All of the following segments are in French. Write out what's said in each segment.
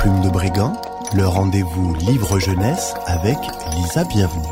Plume de Brigand, le rendez-vous livre jeunesse avec Lisa Bienvenue.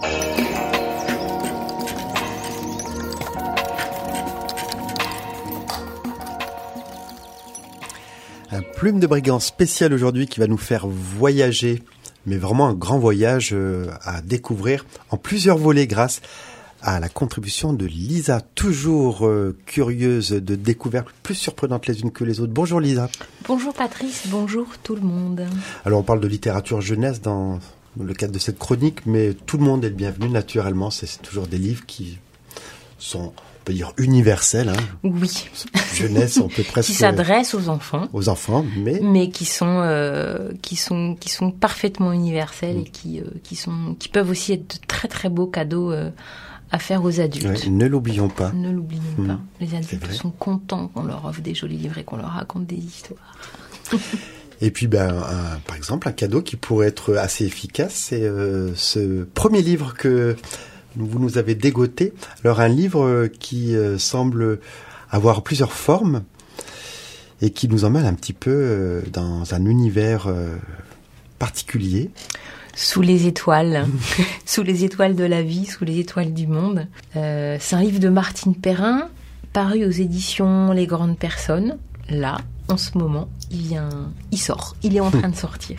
Un Plume de Brigand spécial aujourd'hui qui va nous faire voyager, mais vraiment un grand voyage à découvrir en plusieurs volets grâce à la contribution de Lisa, toujours curieuse de découvertes plus surprenantes les unes que les autres. Bonjour Lisa. Bonjour Patrice, bonjour tout le monde. Alors on parle de littérature jeunesse dans le cadre de cette chronique, mais tout le monde est le bienvenu naturellement. C'est toujours des livres qui sont, on peut dire, universels. Hein. Oui. Jeunesse, on peut presque... qui s'adressent aux enfants. Aux enfants, mais qui sont parfaitement universels et qui peuvent aussi être de très très beaux cadeaux à faire aux adultes. Ouais, ne l'oublions pas. Ne l'oublions pas. Les adultes sont contents qu'on leur offre des jolis livres et qu'on leur raconte des histoires. Et puis, par exemple, un cadeau qui pourrait être assez efficace, c'est ce premier livre que vous nous avez dégoté. Alors, un livre qui semble avoir plusieurs formes et qui nous emmène un petit peu dans un univers particulier. Sous les étoiles, sous les étoiles de la vie, sous les étoiles du monde. C'est un livre de Martine Perrin, paru aux éditions Les Grandes Personnes. Là, en ce moment, il sort, il est en train de sortir.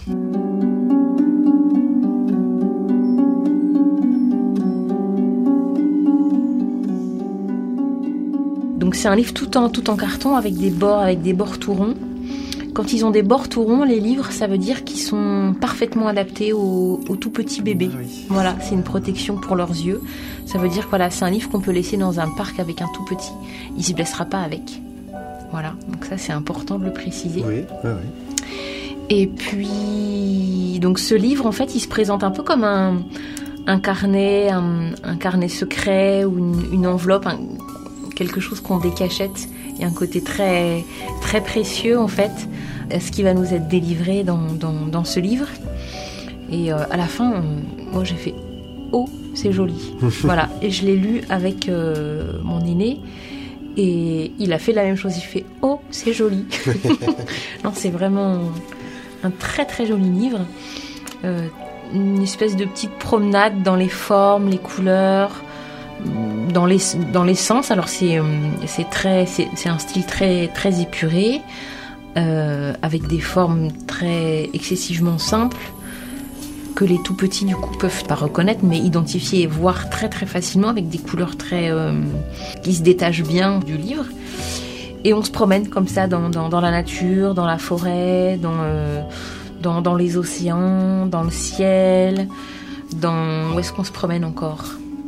Donc c'est un livre tout en carton avec des bords tout ronds. Quand ils ont des bords tout ronds, les livres, ça veut dire qu'ils sont parfaitement adaptés aux tout petits bébés. Oui. Voilà, c'est une protection pour leurs yeux. Ça veut dire que voilà, c'est un livre qu'on peut laisser dans un parc avec un tout petit. Il ne se blessera pas avec. Voilà, donc ça c'est important de le préciser. Oui. Et puis, donc ce livre, en fait, il se présente un peu comme un carnet, un carnet secret ou une enveloppe, quelque chose qu'on décachette. Il y a un côté très, très précieux, en fait, ce qui va nous être délivré dans ce livre. Et à la fin, moi, j'ai fait « Oh, c'est joli !» Voilà, et je l'ai lu avec mon aîné. Et il a fait la même chose. Il fait « Oh, c'est joli !» Non, c'est vraiment un très, très joli livre. Une espèce de petite promenade dans les formes, les couleurs... Dans les sens, alors c'est un style très très épuré, avec des formes très excessivement simples que les tout petits du coup peuvent pas reconnaître, mais identifier et voir très très facilement avec des couleurs très qui se détachent bien du livre. Et on se promène comme ça dans la nature, dans la forêt, dans les océans, dans le ciel, où est-ce qu'on se promène encore ?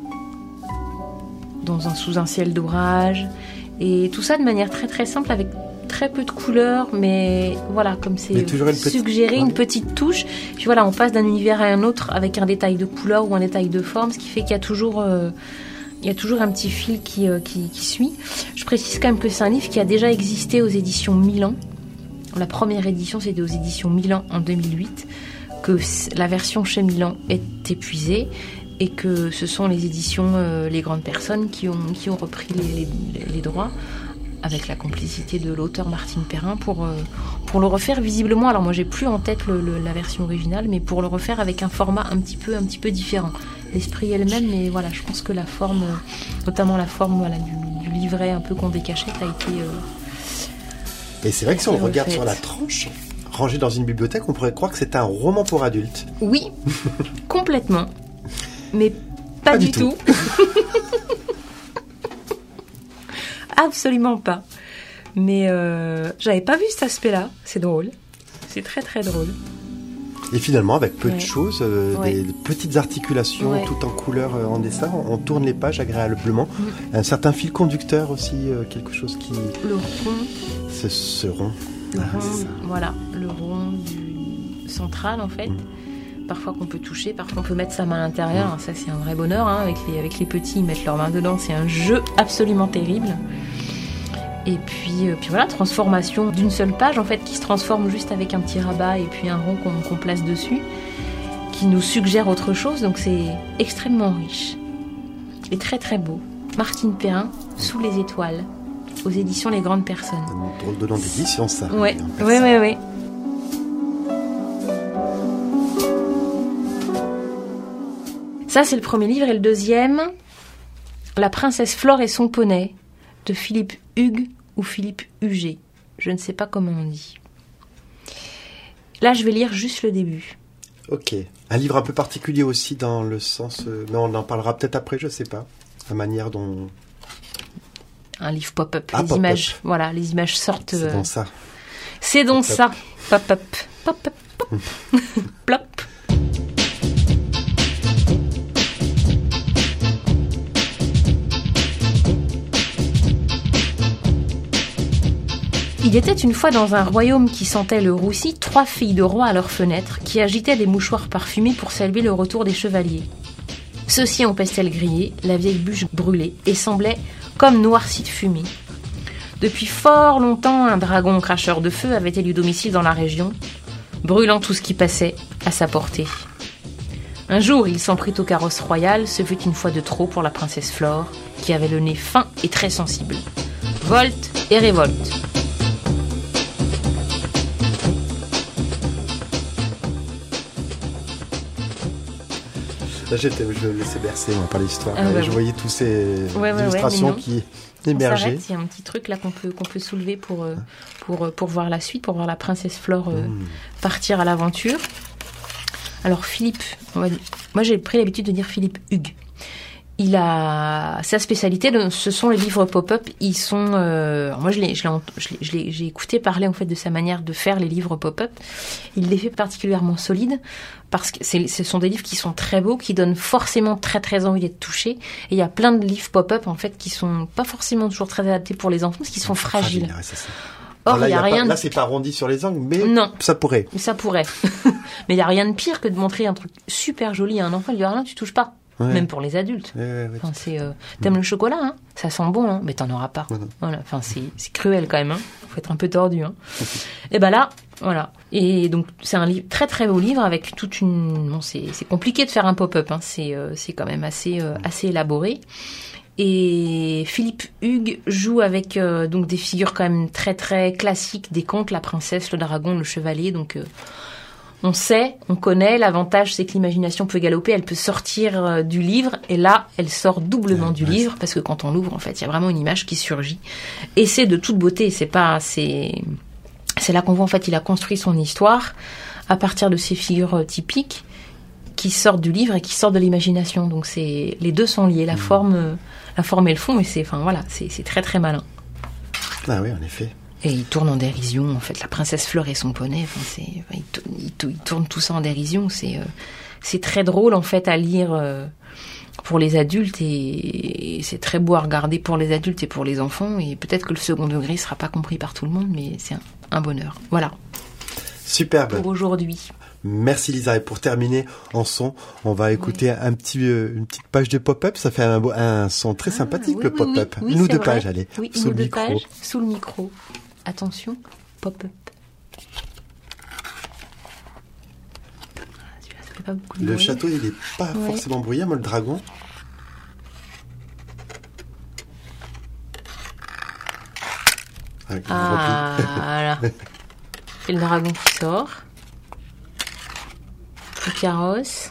Sous un ciel d'orage, et tout ça de manière très très simple avec très peu de couleurs, mais voilà, comme c'est suggéré, une petite touche, puis voilà, on passe d'un univers à un autre avec un détail de couleur ou un détail de forme, ce qui fait qu'il y a toujours un petit fil qui suit. Je précise quand même que c'est un livre qui a déjà existé aux éditions Milan. La première édition, c'était aux éditions Milan en 2008, que la version chez Milan est épuisée, et que ce sont les éditions Les Grandes Personnes qui ont repris les droits avec la complicité de l'auteur Martine Perrin pour le refaire visiblement. Alors moi j'ai plus en tête la version originale, mais pour le refaire avec un format un petit peu différent. L'esprit est le même, mais voilà, je pense que la forme, notamment la forme du livret un peu qu'on décachette a été... Et c'est vrai que si on regarde sur la tranche, rangée dans une bibliothèque, on pourrait croire que c'est un roman pour adultes. Oui, complètement. Mais pas du tout. Absolument pas. Mais j'avais pas vu cet aspect-là. C'est drôle. C'est très très drôle. Et finalement, avec peu de choses, des petites articulations, tout en couleur, en dessin, on tourne les pages agréablement. Un certain fil conducteur aussi, quelque chose qui... Le rond. Ce rond. Le rond, voilà, le rond central en fait. Parfois qu'on peut toucher, parfois on peut mettre sa main à l'intérieur. Ça c'est un vrai bonheur, hein. Avec les petits, ils mettent leurs mains dedans, c'est un jeu absolument terrible. Et puis voilà, transformation d'une seule page en fait, qui se transforme juste avec un petit rabat et puis un rond qu'on place dessus, qui nous suggère autre chose. Donc c'est extrêmement riche et très très beau. Martine Perrin, Sous les étoiles, aux éditions Les Grandes Personnes. Un drôle de nom d'édition, ça. Ouais. Ça, c'est le premier livre. Et le deuxième, La princesse Flore et son poney, de Philippe Hugues ou Philippe Huget. Je ne sais pas comment on dit. Là, je vais lire juste le début. Ok. Un livre un peu particulier aussi dans le sens... mais on en parlera peut-être après, je sais pas. La manière dont... Un livre pop-up. Ah, les pop-up. images, voilà, les images sortent. C'est dans ça. C'est donc Pop-up. ça. Pop-up. Pop-up. Pop. Plop. Il était une fois dans un royaume qui sentait le roussi 3 filles de roi à leurs fenêtres qui agitaient des mouchoirs parfumés pour saluer le retour des chevaliers. Ceux-ci empestaient le grillé, la vieille bûche brûlée et semblait comme noircie de fumée. Depuis fort longtemps, un dragon cracheur de feu avait élu domicile dans la région, brûlant tout ce qui passait à sa portée. Un jour, il s'en prit au carrosse royal, ce fut une fois de trop pour la princesse Flore, qui avait le nez fin et très sensible. Volte et révolte. Là, je me laissais bercer moi, par l'histoire. Ah, bah, je voyais tous ces ouais, illustrations mais non. qui On émergeaient. s'arrête, il y a un petit truc là qu'on peut soulever pour voir la suite, pour voir la princesse Flore partir à l'aventure. Alors Philippe, moi j'ai pris l'habitude de dire Philippe Hugues. Il a sa spécialité, ce sont les livres pop-up. Ils sont, moi j'ai écouté parler en fait de sa manière de faire les livres pop-up. Il les fait particulièrement solides parce que ce sont des livres qui sont très beaux, qui donnent forcément très très envie d'être touchés. Et il y a plein de livres pop-up en fait qui sont pas forcément toujours très adaptés pour les enfants parce qu'ils sont fragiles. Ouais, c'est ça. Or, Alors il y a rien. Là, c'est pas arrondi sur les angles, mais Non. ça pourrait. Ça pourrait. Mais il y a rien de pire que de montrer un truc super joli à un enfant. Il lui dit ah non, tu touches pas. Ouais. Même pour les adultes. Ouais. Enfin, t'aimes le chocolat, hein, ça sent bon, hein, mais t'en auras pas. Voilà. Enfin, c'est cruel quand même. Hein. Faut être un peu tordu. Hein. Et ben là, voilà. Et donc c'est un livre, très très beau livre avec toute une. Bon, c'est compliqué de faire un pop-up. Hein. C'est quand même assez élaboré. Et Philippe Hugues joue avec donc des figures quand même très très classiques des contes, la princesse, le dragon, le chevalier. Donc on connaît, l'avantage c'est que l'imagination peut galoper, elle peut sortir du livre, et là, elle sort doublement du livre, parce que quand on l'ouvre, en fait, il y a vraiment une image qui surgit. Et c'est de toute beauté, c'est là qu'on voit, en fait, il a construit son histoire à partir de ces figures typiques qui sortent du livre et qui sortent de l'imagination. Donc les deux sont liés, la forme et le fond, et c'est très très malin. Ah oui, en effet. Et ils tournent en dérision, en fait, la princesse Flore et son poney, ils tournent tout ça en dérision, c'est très drôle, en fait, à lire pour les adultes, et c'est très beau à regarder pour les adultes et pour les enfants, et peut-être que le second degré ne sera pas compris par tout le monde, mais c'est un bonheur. Voilà. Superbe. Pour aujourd'hui. Merci Lisa. Et pour terminer en son, on va écouter une petite page de pop-up. Ça fait un son très sympathique, le pop-up. Oui, une ou deux vrai. pages, allez, oui, sous le micro. Pages, sous le micro. Attention, pop-up. Ça fait pas beaucoup de Le bruit. château, il n'est pas forcément bruyant, mais le dragon... Voilà. Et le dragon qui sort. Le carrosse.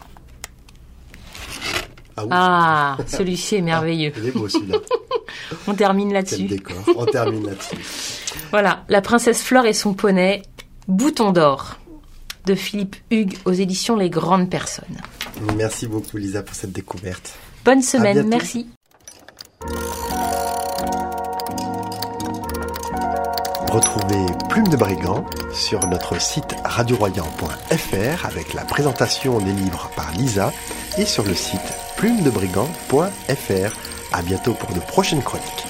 Ah, celui-ci est merveilleux. Il est beau celui-là. On termine C'est là-dessus. le décor. On termine là-dessus. Voilà, La princesse Flore et son poney, Bouton d'or, de Philippe Hugues aux éditions Les Grandes Personnes. Merci beaucoup Lisa pour cette découverte. Bonne À semaine, bientôt. merci. Retrouvez Plume de Brigand sur notre site radioroyan.fr avec la présentation des livres par Lisa et sur le site plumedebrigand.fr. À bientôt pour de prochaines chroniques.